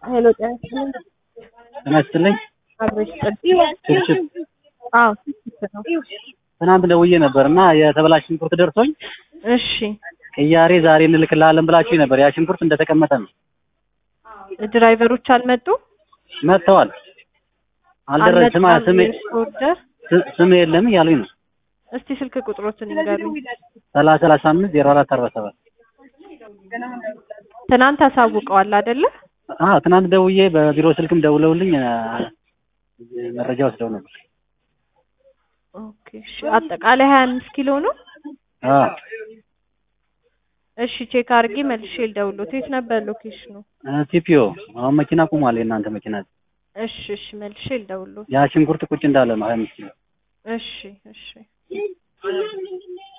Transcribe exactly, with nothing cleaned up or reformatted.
ሄሎ ጤና ተመስልኝ አብረሽ ጥሪ ችግር አዎ ነው ትናንት ደውዬ ነበርና የተበላሽ ሽንኩርት ደርሶኝ እሺ ቅያሬ ዛሬ እንልክልሃለን ብላችሁ ነበር ያ ሽንኩርት እንደተቀመጠ ነው ድራይቨሮች አልመጡ መጥተዋል አልደረሰም ስሜ ስሜ የለም ያሉኝ ነው እስቲ ስልክ ቁጥሮትን ይንገሩኝ ሰላሳ ሰላሳ አምስት ዜሮ አራት አርባ ሰባት ትናንት አሳውቀዋል አይደለ አዎ ትናንት ደውዬ በቢሮ ስልክም ደውለውልኝ መረጃ ወስደው ነበር ኦኬ እሺ አጠቃላይ ሃያ አምስት ኪሎ ነው አዎ እሺ ቼክ አድርጌ መልሼ ልደውልዎት የት ነበር ሎኬሽኑ ቲፒኦ አሁን መኪና ቆሟል የእናንተ መኪና እሺ እሺ መልሼ ልደውልዎት ያ ሽንኩርት ቁጭ እንዳለ ነው ሃያ አምስት ኪሎ እሺ እሺ